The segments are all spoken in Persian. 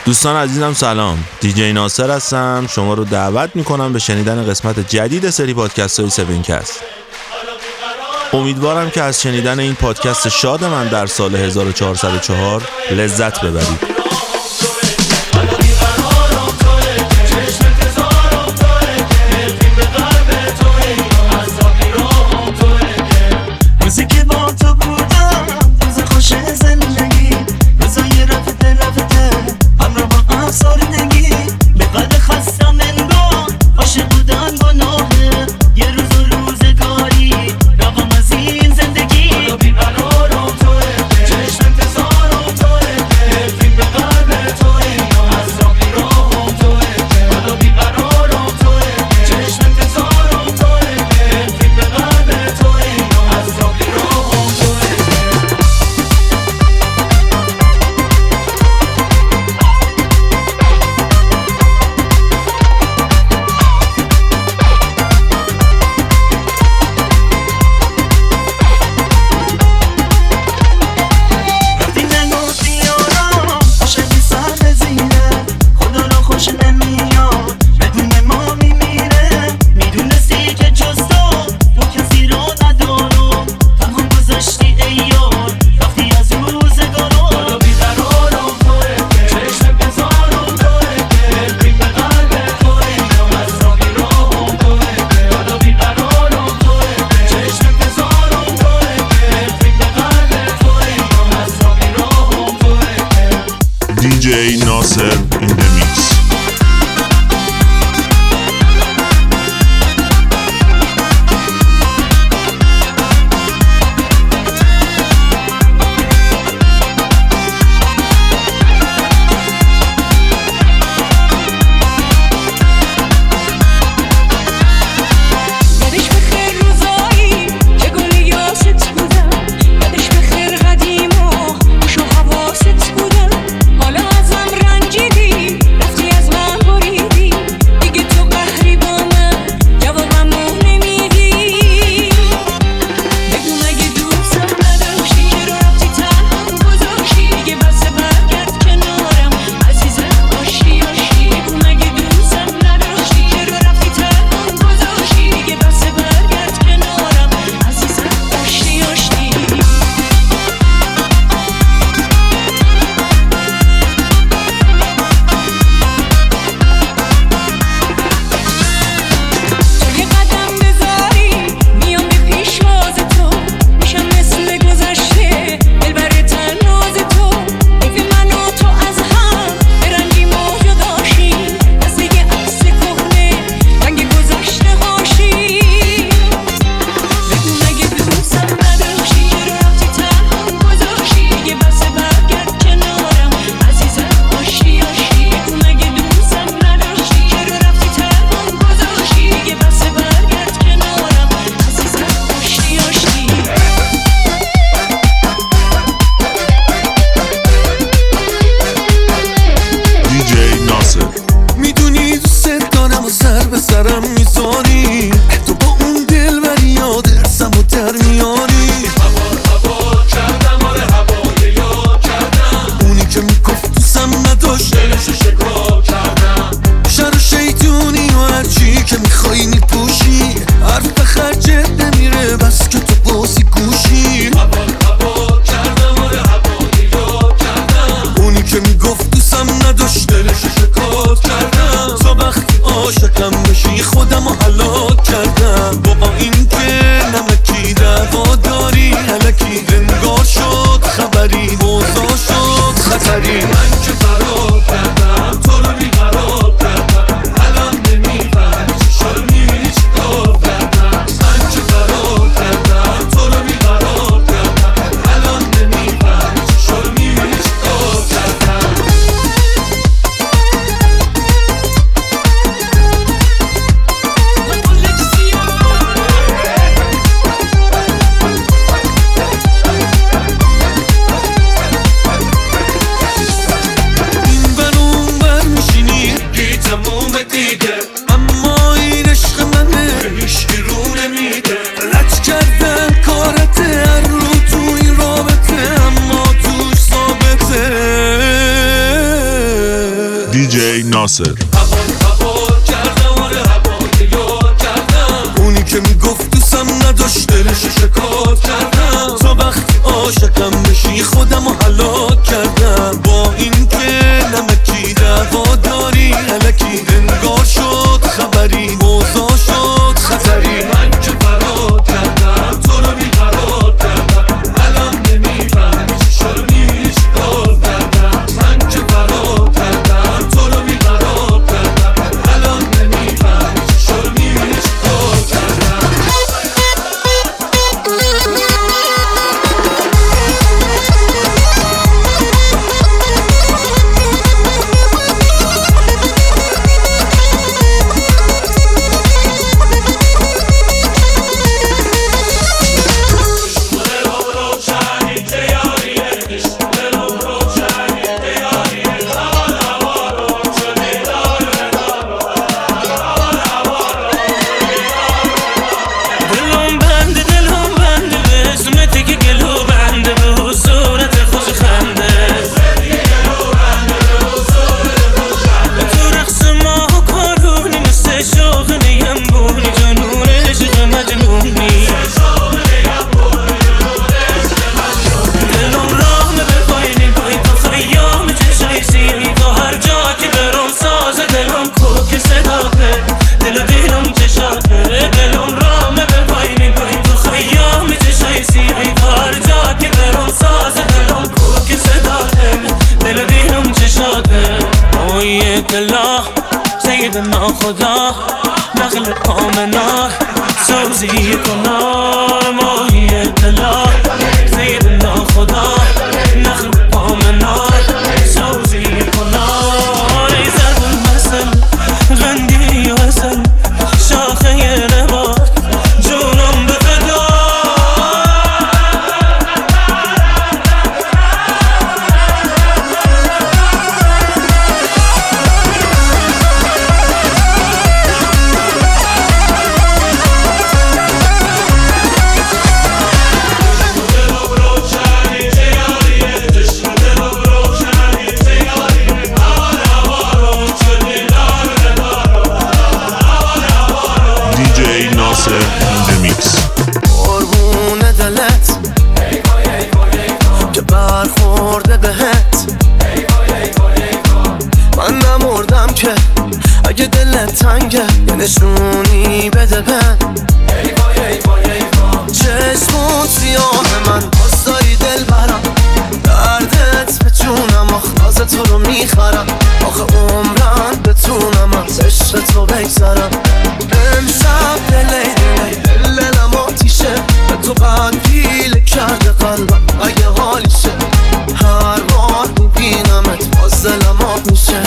دوستان عزیزم سلام، دیجی ناصر هستم. شما رو دعوت میکنم به شنیدن قسمت جدید سری پادکست های 7کست. امیدوارم که از شنیدن این پادکست شاد من در سال 1404 لذت ببرید. دیجی ناصر in the mix. حالا ازم رنجیدی ناصر. اونی که میگفت دوستم نداشت دلش شکاف کردم، تا وقتی عاشقم بشی خودم رو هلاک کردم. با این که نمکی دعوا داری الکی، انگار شد خبری موضوع شد خطری. من که فرار کردم تو رو بیقرار کردم، الان نمیفهمی چی شد میش کار کردم. من که فرار کردم تو رو بیقرار کردم، الان نمیفهمی چی شد میش کار کردم. سیدنا خدا نقل آمنا سوزی کنار ماهی اطلاع. سیدنا خدا نقل آمنا سوزی کنار. ای زرد المثل غندی و حسن شاخه نبات جونم به فدا. قربون دلت که برخورده بهت، من نمردم که اگه دلت تنگه یه نشونی بده بن. چشمون سیاه من باز داری دل برم، دردت به جونم آخ تو رو میخرم. آخه عمرم بتونم از عشق تو بگذرم. امشب دلی دلم آتیشه، به تو قد پیله کرده قلبم اگه حالیشه. هر بار میبینمت باز دلم آب میشه.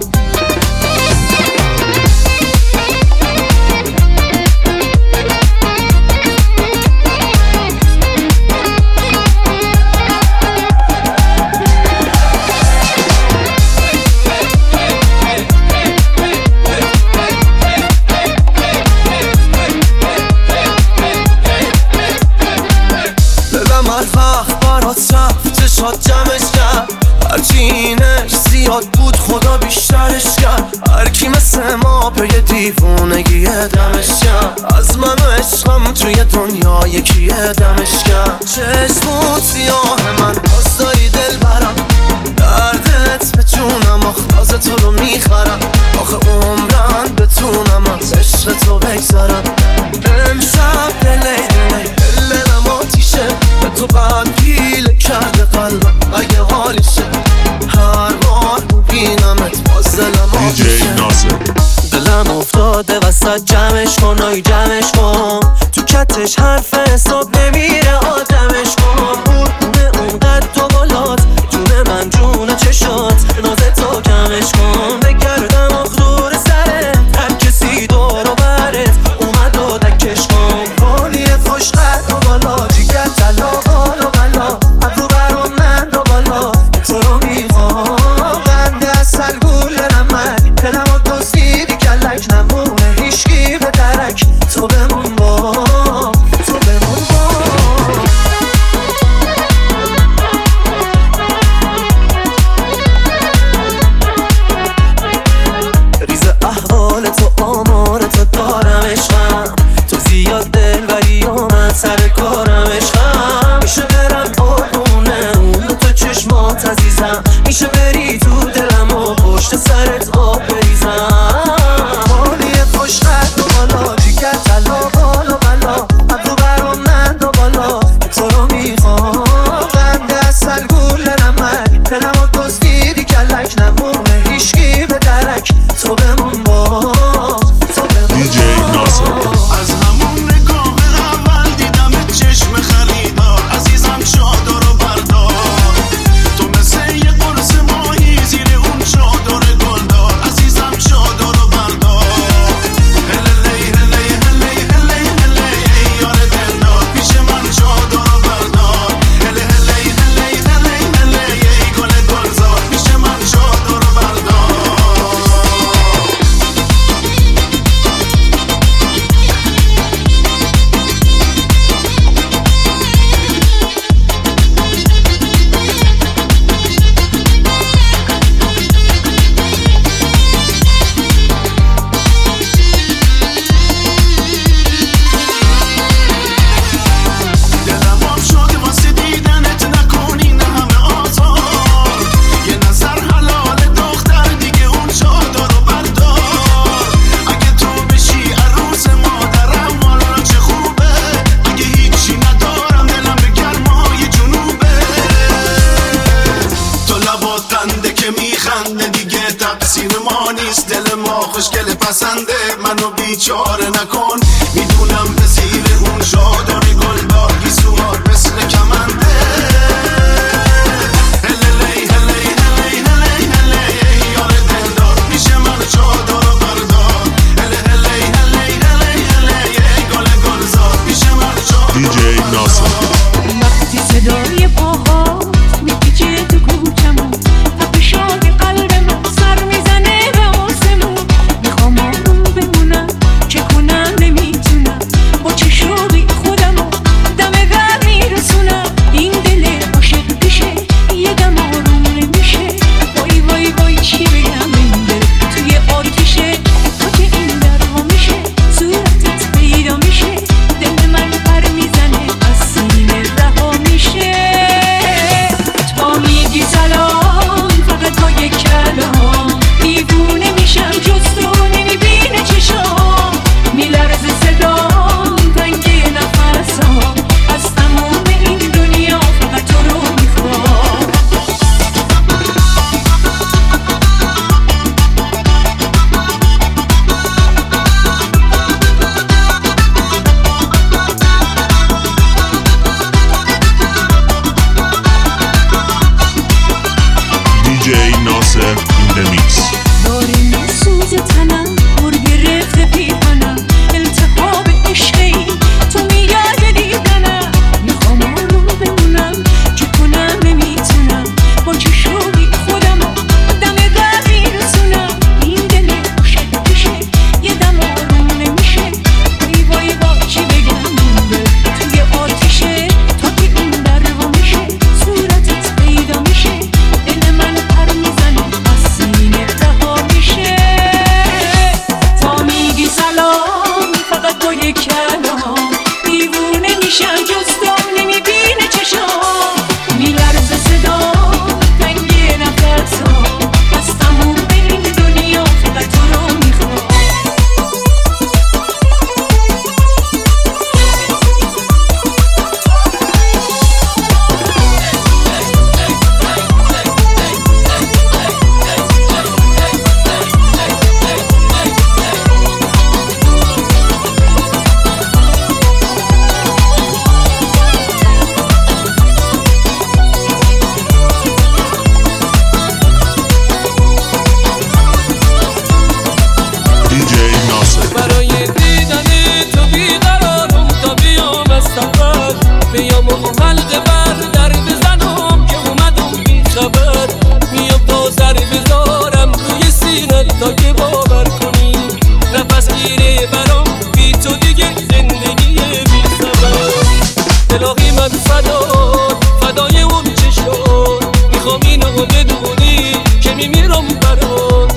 چشات جمعش کرد، هرچینش زیاد بود خدا بیشترش کرد. هرکی مثل ما پی دیوونگی دمش کرد، از من و عشقم توی دنیا یکی دمش کرد. چشمون سیاه من باز داری دل برم، دردت به جونم آخ تو رو میخرم. آخه عمرم بتونم از عشق تو بگذرم. امشب دلم آتیشه، به تو قد پیله کرده قلبم اگه حالیشه. هر بار میبینمت باز دلم آتیشه. دلم افتاده وسط جمعش کن آی جمعش کن، تو کتش حرف حساب نمیره آدمش کن. قربونه اونقدر تو بالات جون من جون چشات، ناز تو کمش کن. بگردم آخدور سرت هر کسی دور و برت اومد و دکش کن. حالی خوش قد و بالا جیگر تلا بالا بلا، ابرو برام من رو بالا تو رو میخوام. قند اصل گول نمک دلم و دوستی کلک نمونه هیشگی به درک. تو بمون با تو بمون نیست، دل ما خوشگل پسنده، منو بیچاره نکن. میدونم به زیر اون شادانی گلدار گیسوار مثل کمنده. هلی هلی هلی هلی هلی یار دلدار میشه من چادر و بردار. هلی هلی هلی هلی هلی گل گلزار میشه من چادر. دیجی ناصر. وقتی صدای پاها میپیچه تو کوچمون، تپشای قلب من سر میزنه به آسمون. میخوام آروم بمونم، چه کنم نمیتونم، با چه شوقی خودمو دم در میرسونم. این دل عاشق پیشه یه دم آروم نمیشه. وای وای وای چی بگم، این دل توی آتیشه. تا که این در وا میشه صورتت پیدا میشه، دل من پر میزنه از سینه رها میشه. تا میگی سلام فقط با یک کلام، دیوونه میشم جز تو نمیبینه چشام. میلرزه صدام تنگ نفسام، از تمام این دنیا فقط تو رو میخوام. دیجی ناصر این دمیکس. داره میسوزه تنم، پر گرفته پیرهنم، التهاب عشقی تو میاد دیدنم. میخوام آروم بمونم، چه کنم نمیتونم، با چه شوقی خودمو دم در میرسونم. این دل عاشق پیشه یه دم آروم نمیشه. وای وای وای چی بگم، این دل توی آتیشه. تا که این در وا میشه صورتت پیدا میشه، دل من پر میزنه از سینه رها میشه. تا میگی سلام فقط با یک کلام، دیوونه میشم جز تو نمیبینه چشام. میلرزه صدام تنگ نفسام، از تموم این دنیا فقط تو رو میخوام. دیجی ناصر. برای دیدن تو بیقرارم، تا بیام از سفر بیام و حلقه بر در بزنم که اومدم بی خبر. میام تا سر بذارم روی سینه تا که باور کنی، نفس گیره برام بی تو دیگه زندگی بی خبر. الهی من فدای اون چشم، میخوام اینو بدونی که میمیرم برات.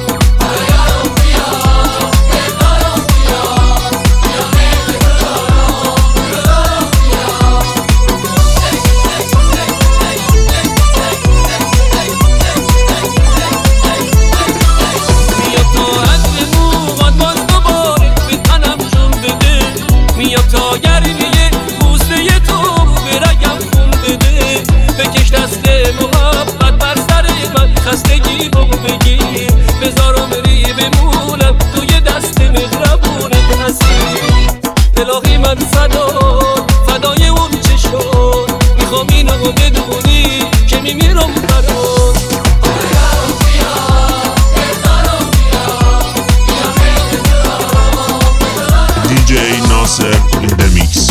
میام تا گرمیه بوسه تو برگم خون بده، بکش دست محبت بر سر من، خستگی بگو بگیر بذارم بری بمونم توی دست مهربونت هستی. الهی من فدای اون چشم، میخوام اینو بدونی که میمیرم برات. دیجی ناصر این دمیکس.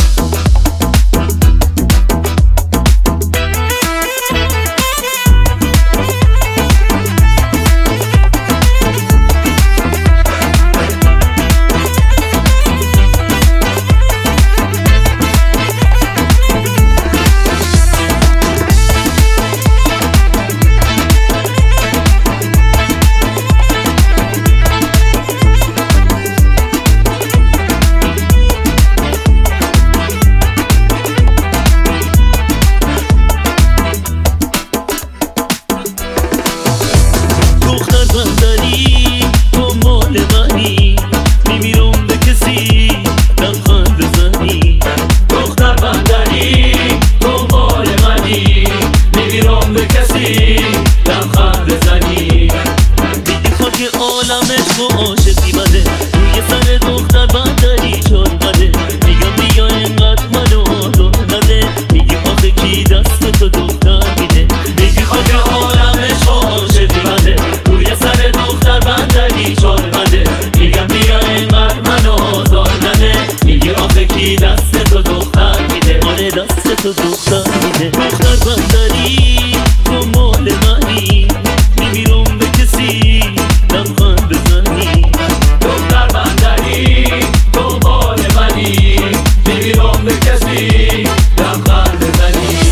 تو دختر میده دختر بندری تو مال منی نمیرم به کسی لبخند بزنی دختر بندری تو مال منی نمیرم به کسی لبخند بزنی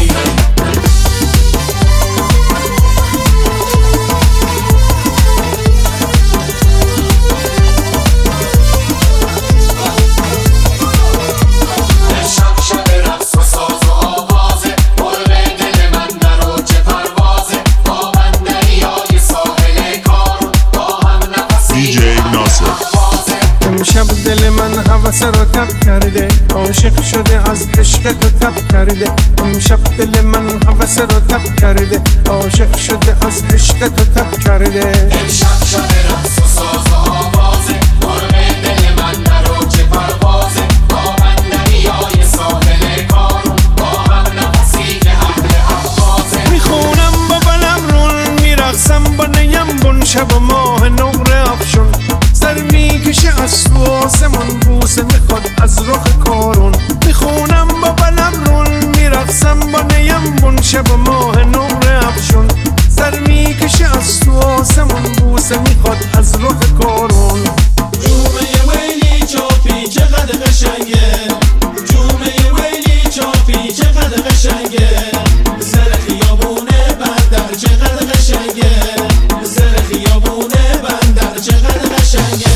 امشب دل من هوس رو تب کرده عاشق شده از عشق تو تب کرده امشب دل من هوس رو تب کرده عاشق شده از عشق تو تب کرده امشب شب رقص و ساز و آوازه مرغ دل من نرو چه پروازه با بندریای ساحل کارون با هم نفسی که اهل احوازه میخونم با بلم رون میرقصم با نیم بون شب و ماه نقره افشون سر میکشه از تو آسمون بوسه میخواد از رخ کارون میخونم با بلم رون میرقصم با نیم بون شب و ماه نقره افشون سر میکشه از تو آسمون بوسه میخواد از رخ کارون جومه ویلی چاپی چقدر قشنگه جومه ویلی چاپی چقدر قشنگه سر خیابونه بندر چقدر قشنگه سر خیابونه بندر چقدر قشنگه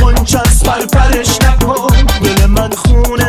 منچس پرپرش نکن. دل من خونه